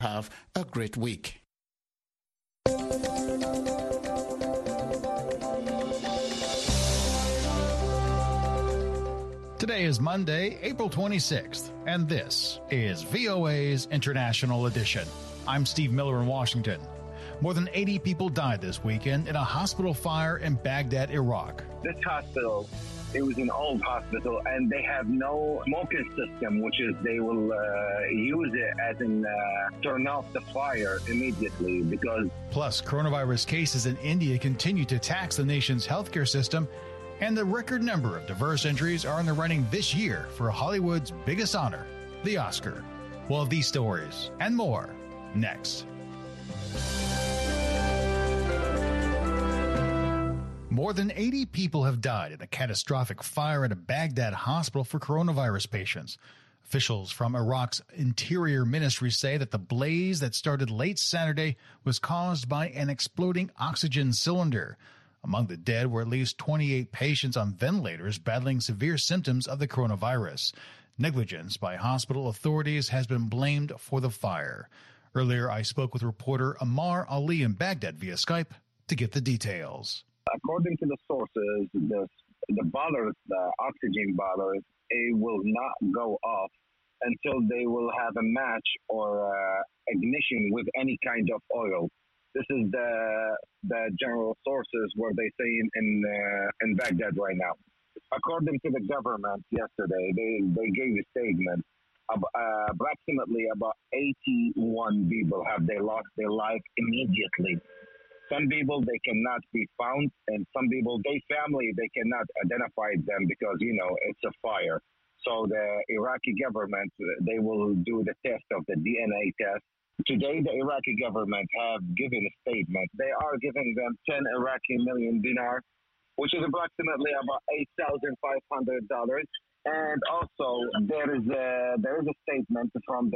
Have a great week. Today is Monday, April 26th, and this is VOA's International Edition. I'm Steve Miller in Washington. More than 80 people died this weekend in a hospital fire in Baghdad, Iraq. This hospital, it was an old hospital, and they have no smoking system, which is they will use it as in turn off the fire immediately because... Plus, coronavirus cases in India continue to tax the nation's healthcare system, and the record number of diverse entries are in the running this year for Hollywood's biggest honor, the Oscar. We'll have these stories and more next. More than 80 people have died in a catastrophic fire at a Baghdad hospital for coronavirus patients. Officials from Iraq's Interior Ministry say that the blaze that started late Saturday was caused by an exploding oxygen cylinder. Among the dead were at least 28 patients on ventilators battling severe symptoms of the coronavirus. Negligence by hospital authorities has been blamed for the fire. Earlier, I spoke with reporter Amar Ali in Baghdad via Skype to get the details. According to the sources, the boilers, the oxygen boilers, it will not go off until they will have a match or ignition with any kind of oil. This is the general sources where they say in Baghdad right now. According to the government yesterday, they gave a statement. Approximately about 81 people have they lost their life immediately. Some people, they cannot be found, and some people, their family, they cannot identify them because, it's a fire. So the Iraqi government, they will do the test of the DNA test. Today, the Iraqi government have given a statement. They are giving them 10 Iraqi million dinar, which is approximately about $8,500. And also, there is a statement from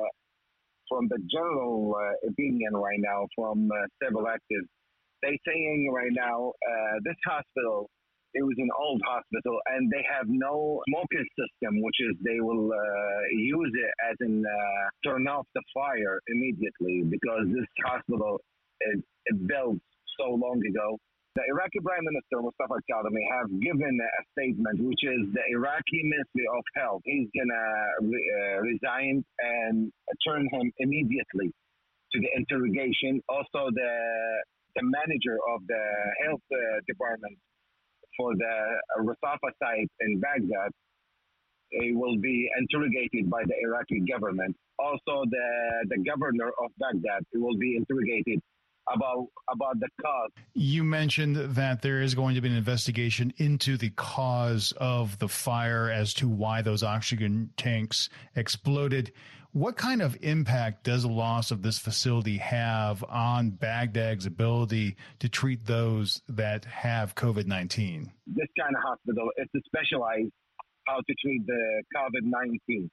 the general opinion right now from several actors. They saying right now this hospital, it was an old hospital, and they have no smoking system, which is they will use it as in turn off the fire immediately because this hospital is built so long ago. The Iraqi Prime Minister, Mustafa Kadhimi, have given a statement, which is the Iraqi Ministry of Health. He's going to resign and turn him immediately to the interrogation. Also, the manager of the health department for the Rasafa site in Baghdad, he will be interrogated by the Iraqi government. Also, the governor of Baghdad will be interrogated about the cause. You mentioned that there is going to be an investigation into the cause of the fire as to why those oxygen tanks exploded. What kind of impact does the loss of this facility have on Baghdad's ability to treat those that have COVID-19? This kind of hospital is specialized how to treat the COVID-19.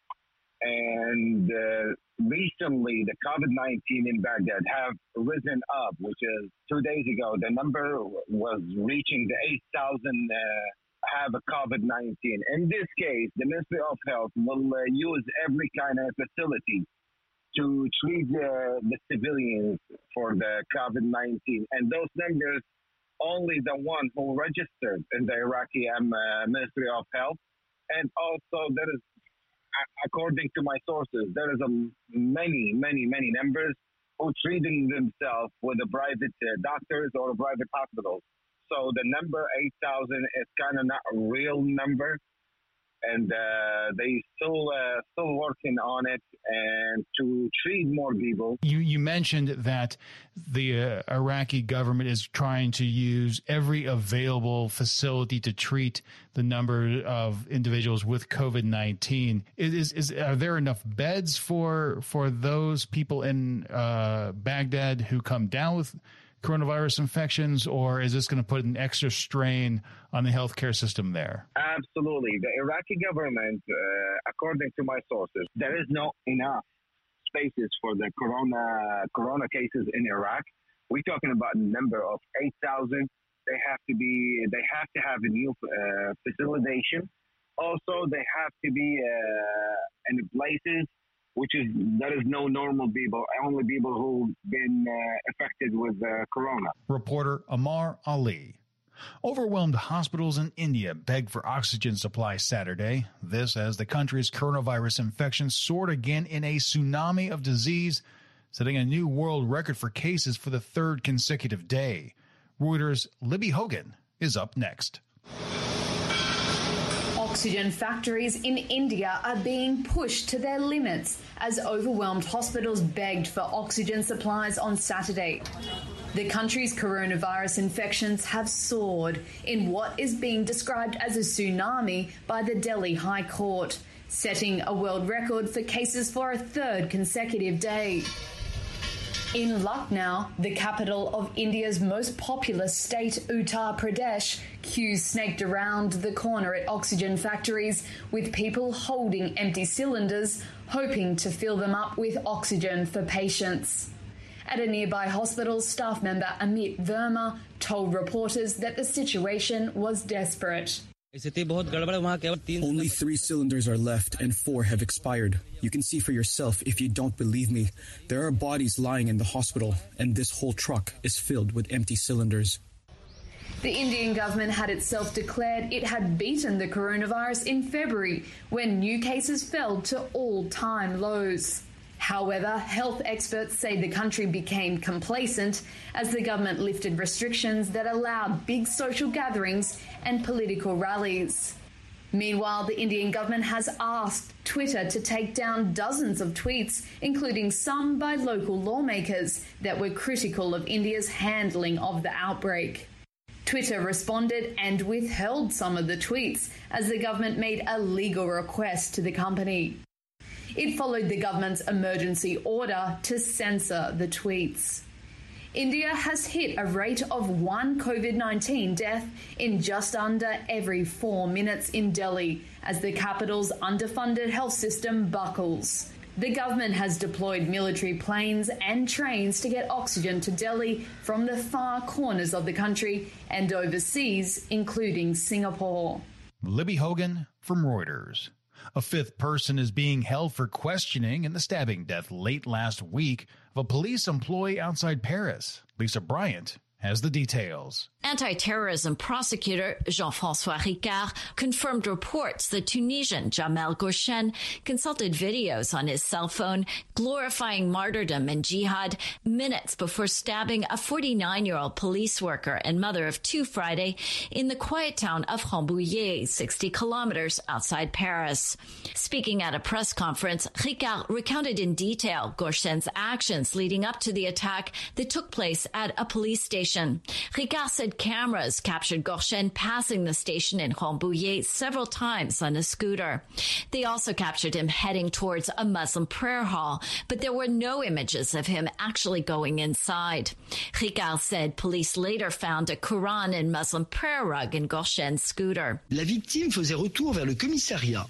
And recently, the COVID-19 in Baghdad have risen up, which is 2 days ago. The number was reaching the 8,000 have a COVID-19. In this case, the Ministry of Health will use every kind of facility to treat the civilians for the COVID-19. And those numbers, only the one who registered in the Iraqi Ministry of Health. And also, there is, according to my sources, there is many numbers who treating themselves with the private doctors or private hospitals. So the number 8,000 is kind of not a real number, and they still working on it and to treat more people. You mentioned that the Iraqi government is trying to use every available facility to treat the number of individuals with COVID-19. Are there enough beds for those people in Baghdad who come down with coronavirus infections, or is this going to put an extra strain on the healthcare system there? Absolutely. The Iraqi government, according to my sources, there is not enough spaces for the corona cases in Iraq. We're talking about a number of 8,000. They have to have a new facilitation. Also, they have to be in places that is no normal people, only people who've been affected with corona. Reporter Amar Ali. Overwhelmed hospitals in India begged for oxygen supply Saturday. This as the country's coronavirus infections soared again in a tsunami of disease, setting a new world record for cases for the third consecutive day. Reuters' Libby Hogan is up next. Oxygen factories in India are being pushed to their limits as overwhelmed hospitals begged for oxygen supplies on Saturday. The country's coronavirus infections have soared in what is being described as a tsunami by the Delhi High Court, setting a world record for cases for a third consecutive day. In Lucknow, the capital of India's most populous state, Uttar Pradesh, queues snaked around the corner at oxygen factories with people holding empty cylinders, hoping to fill them up with oxygen for patients. At a nearby hospital, staff member Amit Verma told reporters that the situation was desperate. Only 3 cylinders are left and 4 have expired. You can see for yourself if you don't believe me. There are bodies lying in the hospital, and this whole truck is filled with empty cylinders. The Indian government had itself declared it had beaten the coronavirus in February, when new cases fell to all-time lows. However, health experts say the country became complacent as the government lifted restrictions that allowed big social gatherings and political rallies. Meanwhile, the Indian government has asked Twitter to take down dozens of tweets, including some by local lawmakers, that were critical of India's handling of the outbreak. Twitter responded and withheld some of the tweets as the government made a legal request to the company. It followed the government's emergency order to censor the tweets. India has hit a rate of 1 COVID-19 death in just under every 4 minutes in Delhi as the capital's underfunded health system buckles. The government has deployed military planes and trains to get oxygen to Delhi from the far corners of the country and overseas, including Singapore. Libby Hogan from Reuters. A 5th person is being held for questioning in the stabbing death late last week of a police employee outside Paris. Lisa Bryant has the details. Anti-terrorism prosecutor Jean-François Ricard confirmed reports the Tunisian Jamel Ghorchen consulted videos on his cell phone glorifying martyrdom and jihad minutes before stabbing a 49-year-old police worker and mother of 2 Friday in the quiet town of Rambouillet, 60 kilometers outside Paris. Speaking at a press conference, Ricard recounted in detail Ghorchen's actions leading up to the attack that took place at a police station. Ricard said cameras captured Ghorchen passing the station in Rambouillet several times on a scooter. They also captured him heading towards a Muslim prayer hall, but there were no images of him actually going inside. Ricard said police later found a Quran and Muslim prayer rug in Ghorchen's scooter. La victime faisait retour vers le commissariat,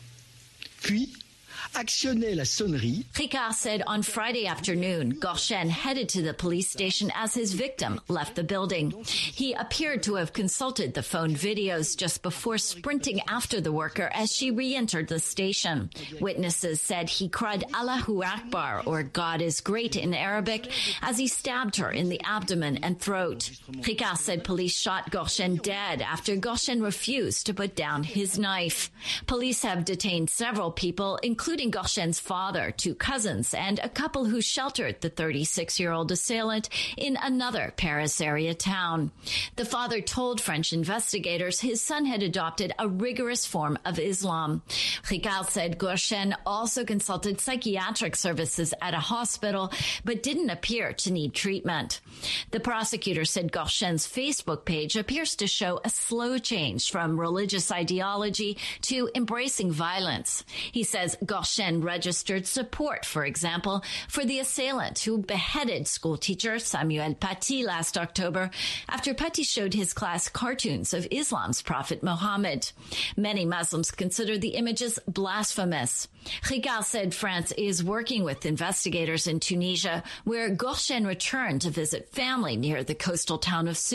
puis actionnait la sonnerie. Ricard said on Friday afternoon, Ghorchen headed to the police station as his victim left the building. He appeared to have consulted the phone videos just before sprinting after the worker as she re-entered the station. Witnesses said he cried Allahu Akbar, or God is great in Arabic, as he stabbed her in the abdomen and throat. Ricard said police shot Ghorchen dead after Ghorchen refused to put down his knife. Police have detained several people, including Ghorchen's father, 2 cousins, and a couple who sheltered the 36-year-old assailant in another Paris area town. The father told French investigators his son had adopted a rigorous form of Islam. Ricard said Ghorchen also consulted psychiatric services at a hospital, but didn't appear to need treatment. The prosecutor said Ghorchen's Facebook page appears to show a slow change from religious ideology to embracing violence. He says Ghorchen registered support, for example, for the assailant who beheaded schoolteacher Samuel Paty last October after Paty showed his class cartoons of Islam's Prophet Muhammad. Many Muslims consider the images blasphemous. Ricard said France is working with investigators in Tunisia, where Ghorchen returned to visit family near the coastal town of Sousse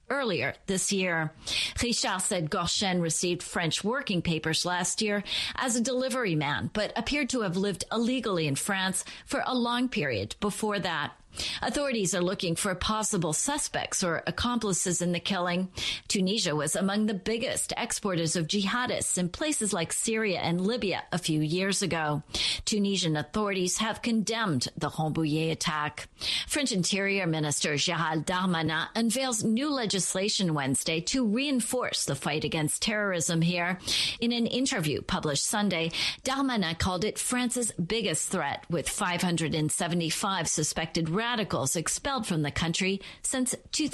earlier this year. Richard said Gorchen received French working papers last year as a delivery man, but appeared to have lived illegally in France for a long period before that. Authorities are looking for possible suspects or accomplices in the killing. Tunisia was among the biggest exporters of jihadists in places like Syria and Libya a few years ago. Tunisian authorities have condemned the Rambouillet attack. French Interior Minister Gérald Darmanin unveils new legislation Wednesday to reinforce the fight against terrorism here. In an interview published Sunday, Darmanin called it France's biggest threat, with 575 suspected radicals expelled from the country since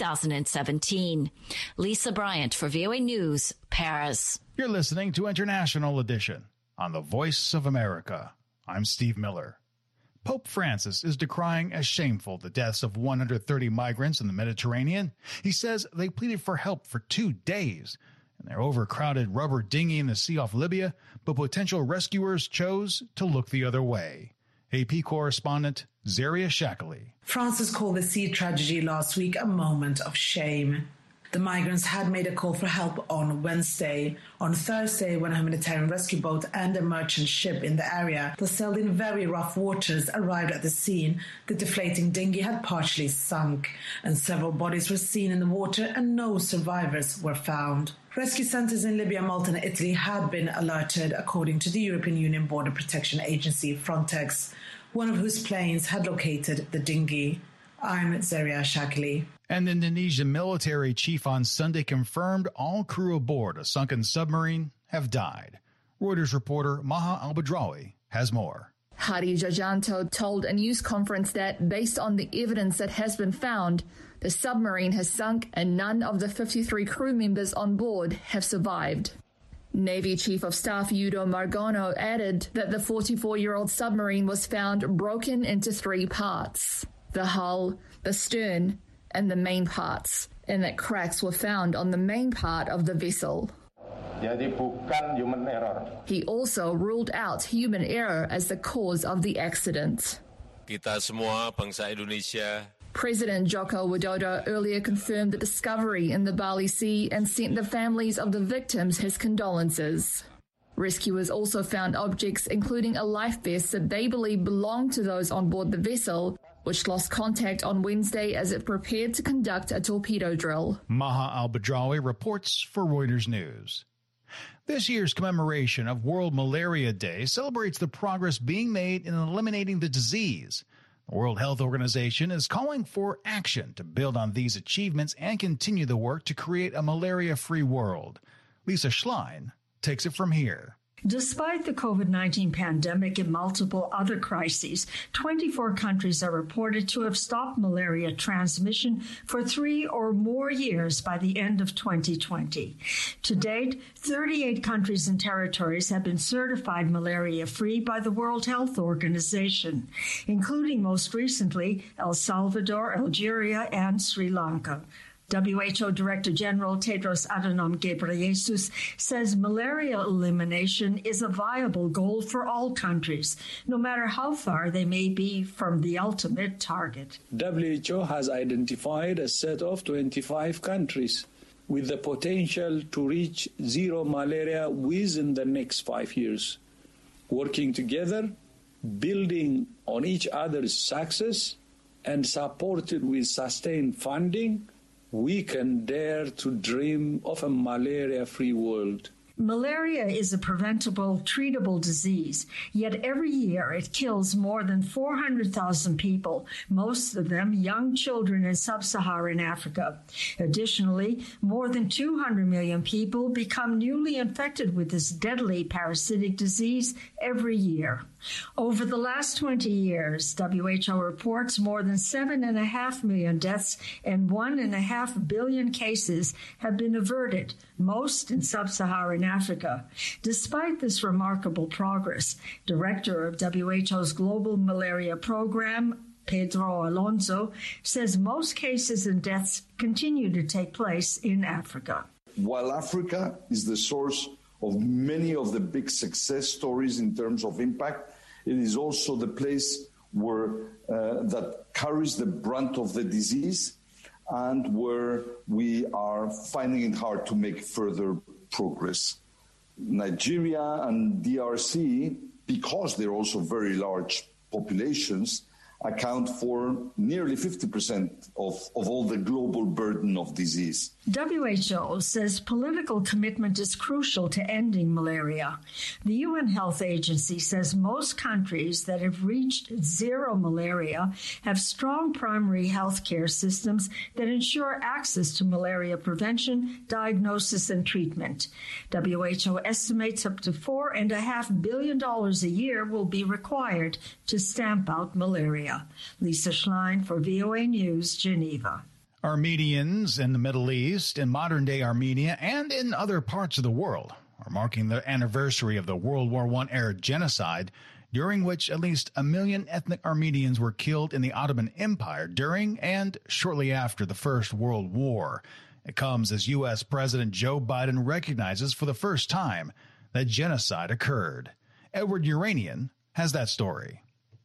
2017. Lisa Bryant for VOA News, Paris. You're listening to International Edition on the Voice of America. I'm Steve Miller. Pope Francis is decrying as shameful the deaths of 130 migrants in the Mediterranean. He says they pleaded for help for 2 days in their overcrowded rubber dinghy in the sea off Libya, but potential rescuers chose to look the other way. AP correspondent Zaria Shakali. Francis called the sea tragedy last week a moment of shame. The migrants had made a call for help on Wednesday. On Thursday, when a humanitarian rescue boat and a merchant ship in the area that sailed in very rough waters arrived at the scene, the deflating dinghy had partially sunk, and several bodies were seen in the water and no survivors were found. Rescue centres in Libya, Malta and Italy had been alerted, according to the European Union Border Protection Agency, Frontex, one of whose planes had located the dinghy. I'm Zaria Shakali. An Indonesian military chief on Sunday confirmed all crew aboard a sunken submarine have died. Reuters reporter Maha Al-Badrawi has more. Hadi Jajanto told a news conference that, based on the evidence that has been found, the submarine has sunk and none of the 53 crew members on board have survived. Navy Chief of Staff Yudo Margono added that the 44-year-old submarine was found broken into 3 parts: the hull, the stern, and the main parts, and that cracks were found on the main part of the vessel. Jadi bukan human error. He also ruled out human error as the cause of the accident. Kita semua bangsa Indonesia. President Joko Widodo earlier confirmed the discovery in the Bali Sea and sent the families of the victims his condolences. Rescuers also found objects including a life vest that they believe belonged to those on board the vessel, which lost contact on Wednesday as it prepared to conduct a torpedo drill. Maha Al-Badrawi reports for Reuters News. This year's commemoration of World Malaria Day celebrates the progress being made in eliminating the disease. The World Health Organization is calling for action to build on these achievements and continue the work to create a malaria-free world. Lisa Schlein takes it from here. Despite the COVID-19 pandemic and multiple other crises, 24 countries are reported to have stopped malaria transmission for 3 or more years by the end of 2020. To date, 38 countries and territories have been certified malaria-free by the World Health Organization, including most recently El Salvador, Algeria, and Sri Lanka. WHO Director General Tedros Adhanom Ghebreyesus says malaria elimination is a viable goal for all countries, no matter how far they may be from the ultimate target. WHO has identified a set of 25 countries with the potential to reach zero malaria within the next 5 years. Working together, building on each other's success, and supported with sustained funding, we can dare to dream of a malaria-free world. Malaria is a preventable, treatable disease, yet every year it kills more than 400,000 people, most of them young children in sub-Saharan Africa. Additionally, more than 200 million people become newly infected with this deadly parasitic disease every year. Over the last 20 years, WHO reports more than 7.5 million deaths and 1.5 billion cases have been averted, most in sub-Saharan Africa. Despite this remarkable progress, Director of WHO's Global Malaria Program, Pedro Alonso, says most cases and deaths continue to take place in Africa. While Africa is the source of many of the big success stories in terms of impact, it is also the place where that carries the brunt of the disease and where we are finding it hard to make further progress. Nigeria and DRC, because they're also very large populations, account for nearly 50% of all the global burden of disease. WHO says political commitment is crucial to ending malaria. The UN Health Agency says most countries that have reached zero malaria have strong primary health care systems that ensure access to malaria prevention, diagnosis, and treatment. WHO estimates up to $4.5 billion a year will be required to stamp out malaria. Lisa Schlein for VOA News, Geneva. Armenians in the Middle East, in modern-day Armenia, and in other parts of the world are marking the anniversary of the World War I-era genocide, during which at least 1 million ethnic Armenians were killed in the Ottoman Empire during and shortly after the First World War. It comes as U.S. President Joe Biden recognizes for the first time that genocide occurred. Edward Uranian has that story.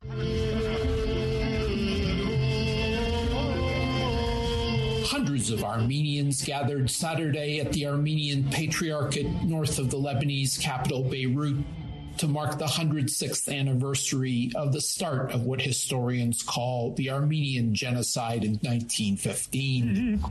Hundreds of Armenians gathered Saturday at the Armenian Patriarchate north of the Lebanese capital Beirut to mark the 106th anniversary of the start of what historians call the Armenian Genocide in 1915.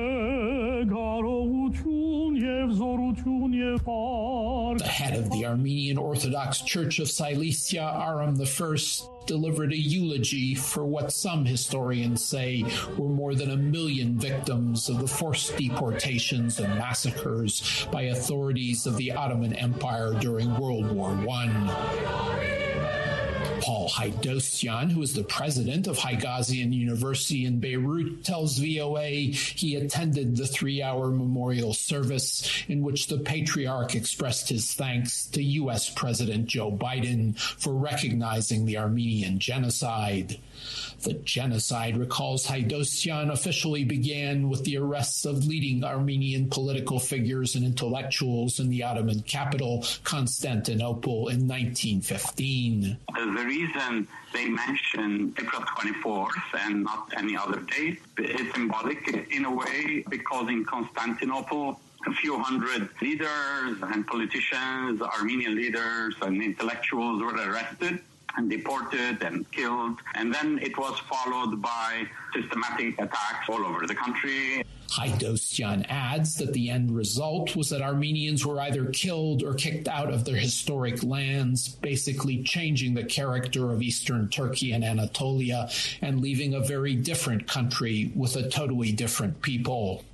The head of the Armenian Orthodox Church of Cilicia, Aram I, delivered a eulogy for what some historians say were more than 1 million victims of the forced deportations and massacres by authorities of the Ottoman Empire during World War I. Paul Haidosyan, who is the president of Haigazian University in Beirut, tells VOA he attended the 3-hour memorial service in which the patriarch expressed his thanks to U.S. President Joe Biden for recognizing the Armenian genocide. The genocide, recalls Haidosyan, officially began with the arrests of leading Armenian political figures and intellectuals in the Ottoman capital, Constantinople, in 1915. The reason they mention April 24th and not any other date is symbolic in a way, because in Constantinople, a few hundred leaders and politicians, Armenian leaders and intellectuals were arrested and deported and killed. And then it was followed by systematic attacks all over the country. Haidosyan adds that the end result was that Armenians were either killed or kicked out of their historic lands, basically changing the character of Eastern Turkey and Anatolia and leaving a very different country with a totally different people.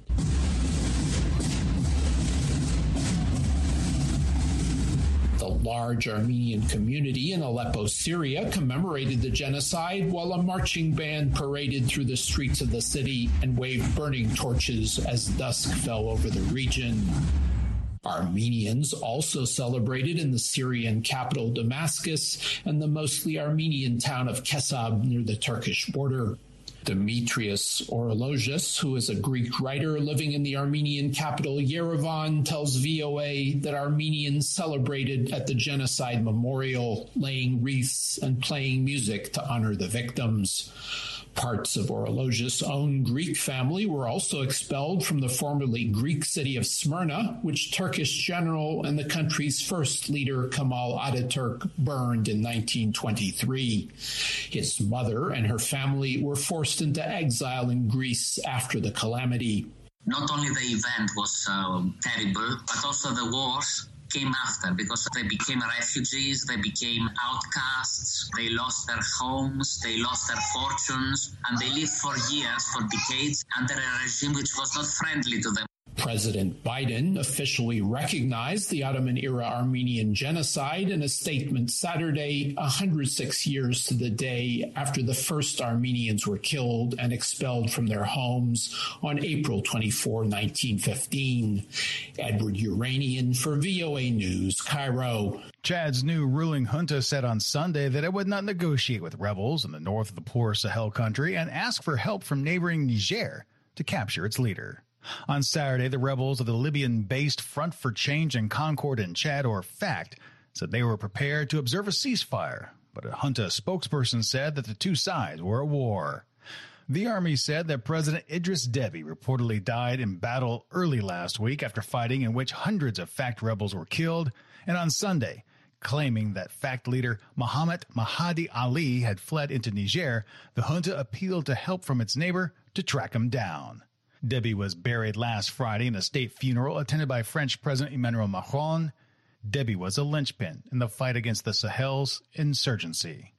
The large Armenian community in Aleppo, Syria, commemorated the genocide while a marching band paraded through the streets of the city and waved burning torches as dusk fell over the region. Armenians also celebrated in the Syrian capital Damascus and the mostly Armenian town of Kesab near the Turkish border. Demetrius Orologius, who is a Greek writer living in the Armenian capital Yerevan, tells VOA that Armenians celebrated at the genocide memorial, laying wreaths and playing music to honor the victims. Parts of Orologius' own Greek family were also expelled from the formerly Greek city of Smyrna, which Turkish general and the country's first leader Kemal Ataturk burned in 1923. His mother and her family were forced into exile in Greece after the calamity. Not only the event was terrible, but also the wars came after, because they became refugees, they became outcasts, they lost their homes, they lost their fortunes, and they lived for years, for decades, under a regime which was not friendly to them. President Biden officially recognized the Ottoman-era Armenian genocide in a statement Saturday, 106 years to the day after the first Armenians were killed and expelled from their homes on April 24, 1915. Edward Uranian for VOA News, Cairo. Chad's new ruling junta said on Sunday that it would not negotiate with rebels in the north of the poor Sahel country and ask for help from neighboring Niger to capture its leader. On Saturday, the rebels of the Libyan-based Front for Change and Concord in Chad, or FACT, said they were prepared to observe a ceasefire, but a junta spokesperson said that the two sides were at war. The Army said that President Idris Deby reportedly died in battle early last week after fighting in which hundreds of FACT rebels were killed, and on Sunday, claiming that FACT leader Mohammed Mahdi Ali had fled into Niger, the junta appealed to help from its neighbor to track him down. Deby was buried last Friday in a state funeral attended by French President Emmanuel Macron. Deby was a linchpin in the fight against the Sahel's insurgency.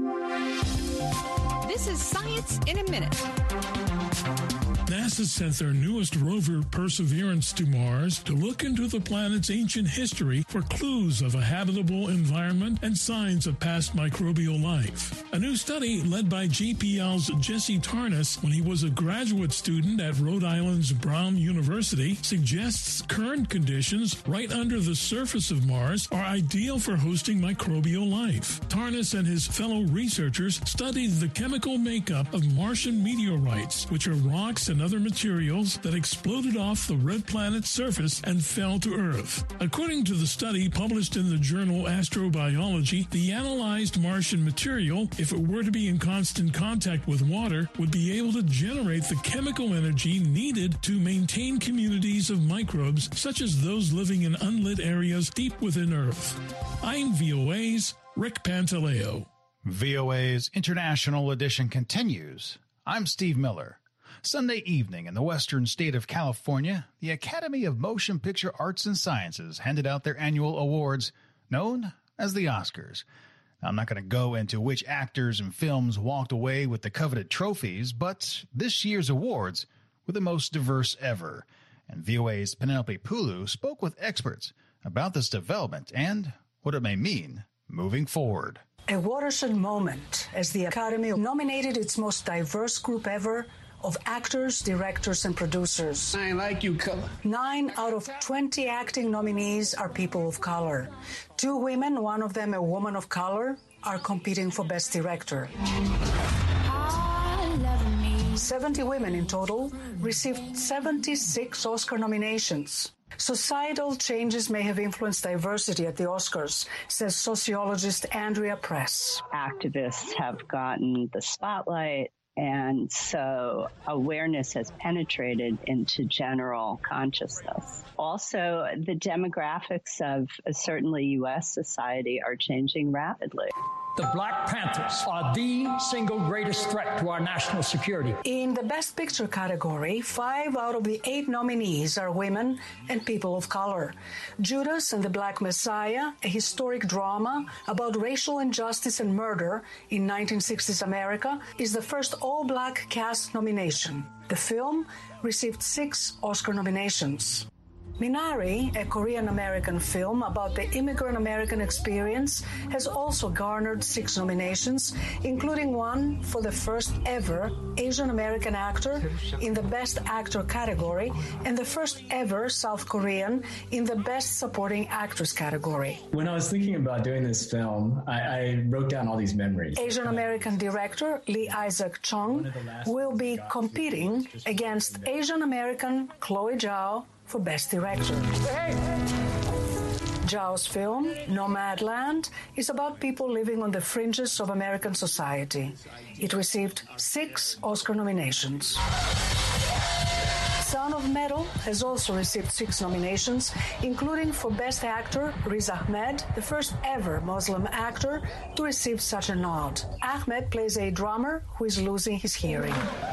This is Science in a Minute. NASA sent their newest rover, Perseverance, to Mars to look into the planet's ancient history for clues of a habitable environment and signs of past microbial life. A new study led by JPL's Jesse Tarnas when he was a graduate student at Rhode Island's Brown University suggests current conditions right under the surface of Mars are ideal for hosting microbial life. Tarnas and his fellow researchers studied the chemical makeup of Martian meteorites, which are rocks and other materials that exploded off the red planet's surface and fell to Earth. According to the study published in the journal Astrobiology, the analyzed Martian material, if it were to be in constant contact with water, would be able to generate the chemical energy needed to maintain communities of microbes such as those living in unlit areas deep within Earth. I'm VOA's Rick Pantaleo. VOA's International Edition continues. I'm Steve Miller. Sunday evening in the western state of California, the Academy of Motion Picture Arts and Sciences handed out their annual awards, known as the Oscars. Now, I'm not going to go into which actors and films walked away with the coveted trophies, but this year's awards were the most diverse ever. And VOA's Penelope Pulu spoke with experts about this development and what it may mean moving forward. A watershed moment as the Academy nominated its most diverse group ever of actors, directors, and producers. I like you, color. 9 out of 20 acting nominees are people of color. 2 women, one of them a woman of color, are competing for Best Director. 70 women in total received 76 Oscar nominations. Societal changes may have influenced diversity at the Oscars, says sociologist Andrea Press. Activists have gotten the spotlight, and so awareness has penetrated into general consciousness. Also, the demographics of certainly U.S. society are changing rapidly. The Black Panthers are the single greatest threat to our national security. In the Best Picture category, 5 out of the 8 nominees are women and people of color. Judas and the Black Messiah, a historic drama about racial injustice and murder in 1960s America, is the first all-black cast nomination. The film received 6 Oscar nominations. Minari, a Korean-American film about the immigrant-American experience, has also garnered 6 nominations, including one for the first ever Asian-American actor in the Best Actor category and the first ever South Korean in the Best Supporting Actress category. When I was thinking about doing this film, I wrote down all these memories. Asian-American director Lee Isaac Chung will be competing against Asian-American Chloe Zhao for Best Director. Zhao's film, Nomadland, is about people living on the fringes of American society. It received 6 Oscar nominations. Sound of Metal has also received 6 nominations, including for Best Actor, Riz Ahmed, the first ever Muslim actor to receive such a nod. Ahmed plays a drummer who is losing his hearing.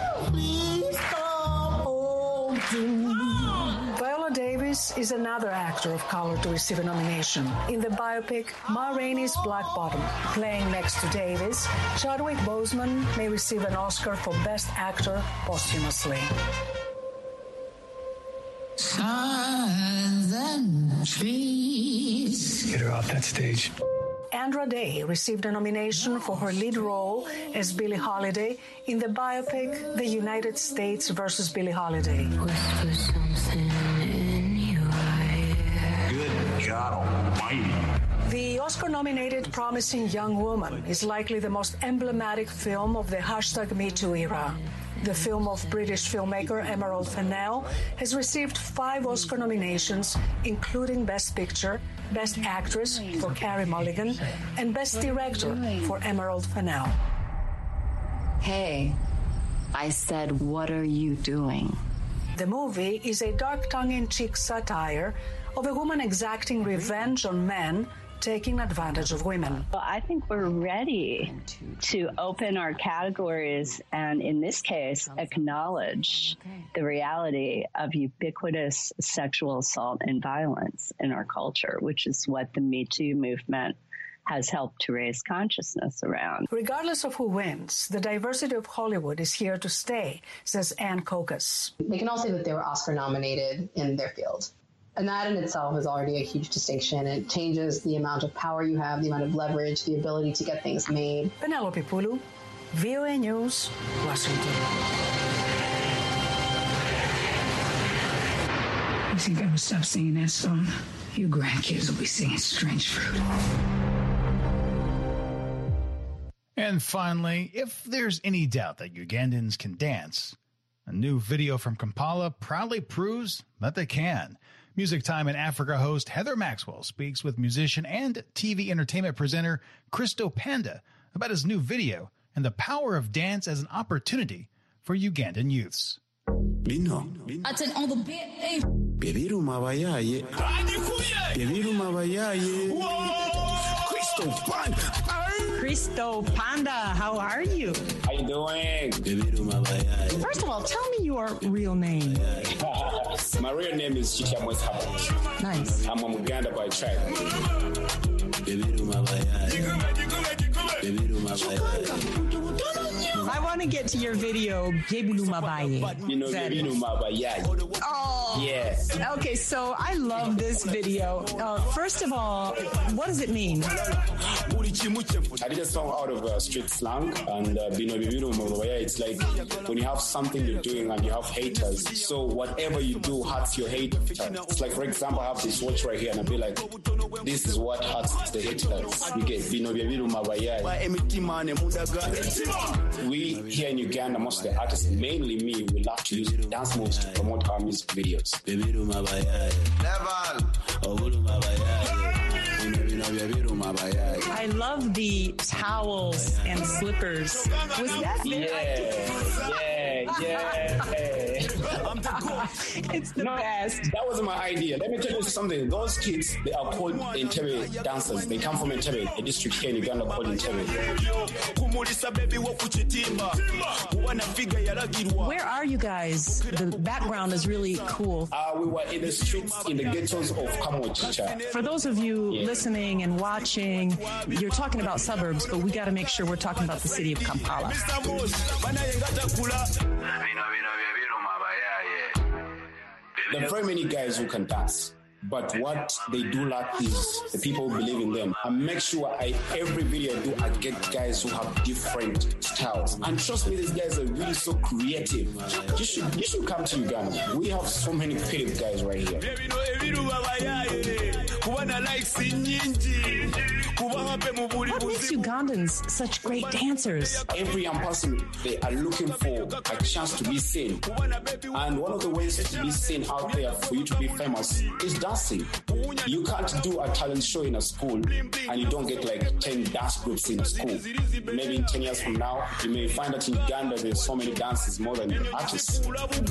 Viola Davis is another actor of color to receive a nomination. In the biopic Ma Rainey's Black Bottom, playing next to Davis, Chadwick Boseman may receive an Oscar for Best Actor posthumously. Southern trees. Get her off that stage. Andra Day received a nomination for her lead role as Billie Holiday in the biopic The United States vs. Billie Holiday. Whisper something in your ear. Good God Almighty. The Oscar-nominated Promising Young Woman is likely the most emblematic film of the #MeToo era. The film of British filmmaker Emerald Fennell has received 5 Oscar nominations, including Best Picture, Best Actress for Carey Mulligan, and Best Director for Emerald Fennell. Hey, I said, "What are you doing?" The movie is a dark tongue-in-cheek satire of a woman exacting revenge on men taking advantage of women. Well, I think we're ready to open our categories and, in this case, acknowledge the reality of ubiquitous sexual assault and violence in our culture, which is what the Me Too movement has helped to raise consciousness around. Regardless of who wins, the diversity of Hollywood is here to stay, says Ann Kokas. They can all say that they were Oscar nominated in their field. And that in itself is already a huge distinction. It changes the amount of power you have, the amount of leverage, the ability to get things made. Penelope Pulu, VOA News, Washington. You think I would stop singing that song? Your grandkids will be singing Strange Fruit. And finally, if there's any doubt that Ugandans can dance, a new video from Kampala proudly proves that they can. Music Time in Africa host Heather Maxwell speaks with musician and TV entertainment presenter Christo Panda about his new video and the power of dance as an opportunity for Ugandan youths. Bino. I said on the bed, hey. Bebiru mabayaye. Bebiru mabayaye. Christo Panda. Christo Panda, how are you? How you doing? First of all, tell me your real name. My real name is Chikamwes Habot. Nice. I'm a Muganda by tribe. I want to get to your video, Jebilu Mabaye. You know, Jebilu Mabaye. Oh. Yeah. Okay, so I love this video. First of all, what does it mean? I did a song out of street slang, and Jebilu Mabaye, it's like when you have something you're doing and you have haters, so whatever you do hurts your haters. It's like, for example, I have this watch right here, and I'll be like, this is what hurts the haters. You get Jebilu Mabaye. We here in Uganda, most of the artists, mainly me, we love to use dance moves to promote our music videos. I love the towels and slippers. Was that It's the best. That wasn't my idea. Let me tell you something. Those kids, they are called Entebbe dancers. They come from Entebbe, a district here in Uganda called Entebbe. Where are you guys? The background is really cool. We were in the streets, in the ghettos of Kamochicha. For those of you listening and watching, you're talking about suburbs, but we got to make sure we're talking about the city of Kampala. There are very many guys who can dance, but what they do lack is the people who believe in them. I make sure every video I get guys who have different styles. And trust me, these guys are really so creative. You should come to Uganda. We have so many creative guys right here. What makes Ugandans such great dancers? Every young person, they are looking for a chance to be seen. And one of the ways to be seen out there for you to be famous is dancing. You can't do a talent show in a school and you don't get like 10 dance groups in a school. Maybe in 10 years from now, you may find that in Uganda there's so many dancers more than artists.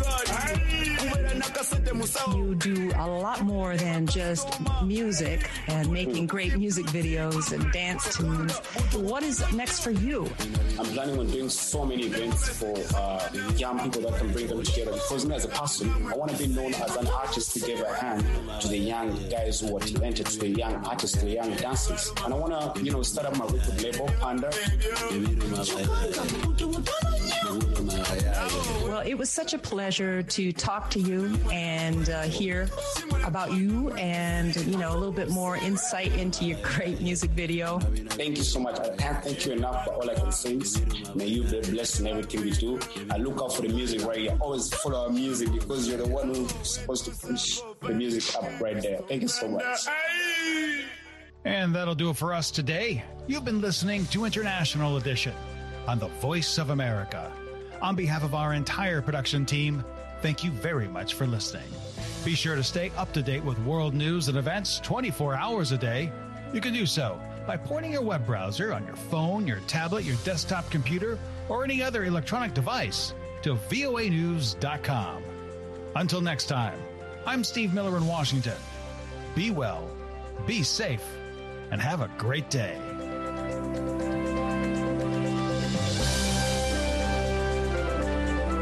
You do a lot more than just music and making great music videos and dance tunes. What is next for you? I'm planning on doing so many events for young people that can bring them together. Because me as a person, I want to be known as an artist to give a hand to the young guys who are talented, to the young artists, to the young dancers. And I want to, start up my record label, Panda. Well, it was such a pleasure to talk to you and hear about you and, a little bit more insight into your great music video. Thank you so much. I can't thank you enough for all I can say. May you be blessed in everything we do. I look out for the music right here. Always follow our music because you're the one who's supposed to push the music up right there. Thank you so much. And that'll do it for us today. You've been listening to International Edition on the Voice of America. On behalf of our entire production team, thank you very much for listening. Be sure to stay up to date with world news and events 24 hours a day. You can do so by pointing your web browser on your phone, your tablet, your desktop computer, or any other electronic device to voanews.com. Until next time, I'm Steve Miller in Washington. Be well, be safe, and have a great day.